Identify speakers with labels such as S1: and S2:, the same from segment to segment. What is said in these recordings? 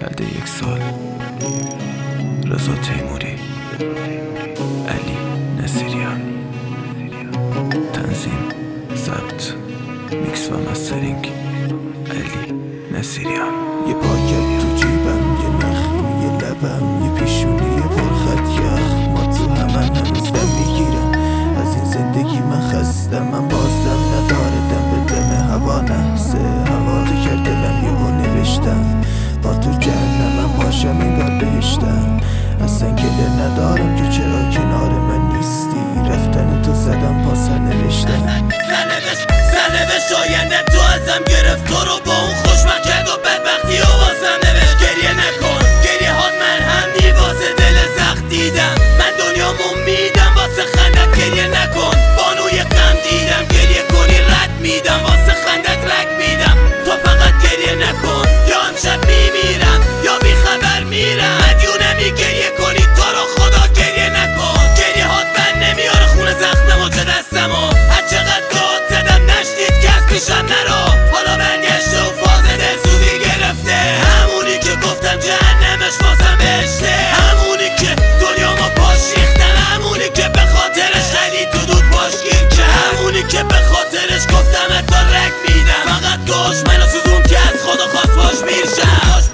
S1: بعد 1 سال. رضا تیموری، علی نصیریان. تنظیم، ضبط، میکس و مسترینگ علی نصیریان.
S2: یه پاکت تو جیبم، یه نخ روی لبم، یه پیشونی پرخط یخ. ما تو هنوز دم میگیرم از این زندگی. من خستم، من بازدم نداره دم به دم هوا. نحسه هوا تو کرد دلم یهو نوشتم با تو جهنمم باشم انگار بهشتم. اصلا گله ندارم که چرا کنار من نیستی. رفتن تو زدم پا سرنوشتم.
S3: سرنوشت آینده تو ازم گرفت، تو رو با اون خوشبخت کرد و بدبختی و واسم نوشت. گریه نکن، گریه هات مرهم نی واسه دل زخم دیدم. من دنیامو میدم واسه خندت، گریه نکن. بانوی غم دیدم، گریه کنی رد میدم واسه خندت رگ میدم. تو فقط گریه نکن، یا امشب میمیرم یا بی خبر میرم. مدیونمی گریه کنی، تو رو خدا گریه نکن. گریه هات بر نمیاره خون زخممو چه دستمو. هر چقدر داد زدم نشنید کس پیشم نرو. حالا برگشته و فاز دلسوزی گرفته. همونی که گفتم جهنمش واسم بهشته. همونی که دنیامو پاش ریختم. همونی که به خاطرش خیلی تو دود باش گیر کرد. همونی که به خاطرش گفتم تا رگ میدم. فقط گوش منو سوزون که از خدا خواست باش میرشم.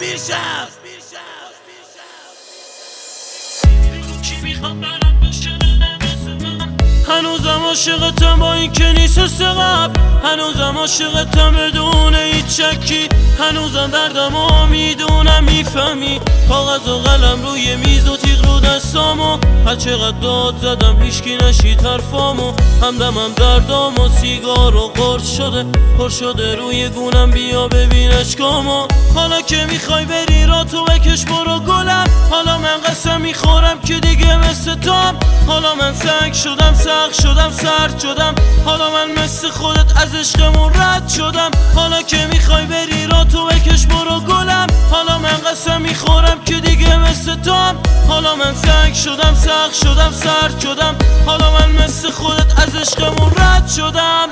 S4: هنوزم عاشقتم با این که نیست حس قبل. هنوزم عاشقتم بدون هیچ شکی. هنوزم دردمو میدونم میفهمی. کاغذ و قلم روی میز و تیغ رو دستامو. هر چقدر داد زدم هیچکی نشید حرفامو. همدمم دردامو سیگار و قرص شده پر شده روی گونم. بیا ببین اشکامو. حالا که میخوای بری را تو بکش برو گلم. حالا من قسم میخورم که دیگه مثل توام. حالا من سنگ شدم سخت شدم سرد شدم. حالا من مثل خودت از عشقمون رد شدم. حالا که میخوای بری را تو بکش برو گلم. حالا من قسم میخورم که دیگه مثل توام. حالا من سنگ شدم سخت شدم سرد شدم. حالا من مثل خودت از عشقمون رد شدم.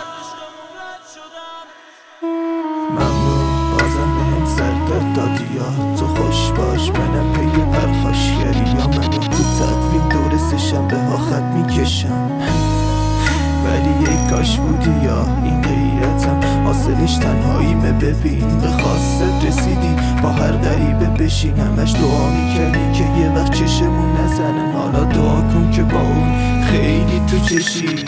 S2: ممنون بازم بهم سر دادی یا تو خوش باش. منم پی پرخاشگری یا منو تو تدوین دور سه‌شنبه ها خط میکشم. ولی ای کاش بودی یا این غیرتم. حاصلش تنهاییمه ببین به خواستت رسیدی. با هر غریبه بشین همش دعا میکردی که یه وقت چشمون نزنن. حالا دعا کن که با اون خیلی تو چشی.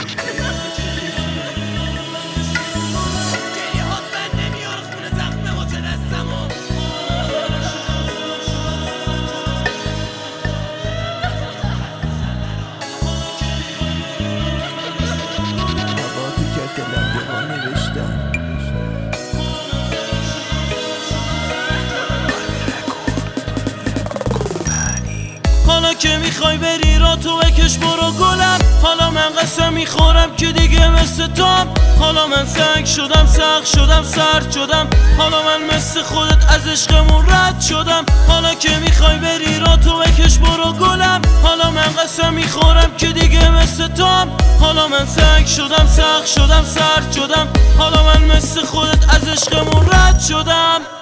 S4: حالا که میخوای بری را تو بکش برو گلم. حالا من قسم میخورم که دیگه مثل توام. حالا من سنگ شدم سخت شدم سرد شدم. حالا من مثل خودت از عشقمون رد شدم. حالا که میخوای بری را تو بکش برو گلم. حالا من قسم میخورم که دیگه مثل توام. حالا من سنگ شدم سخت شدم سرد شدم. حالا من مثل خودت از عشقمون رد شدم.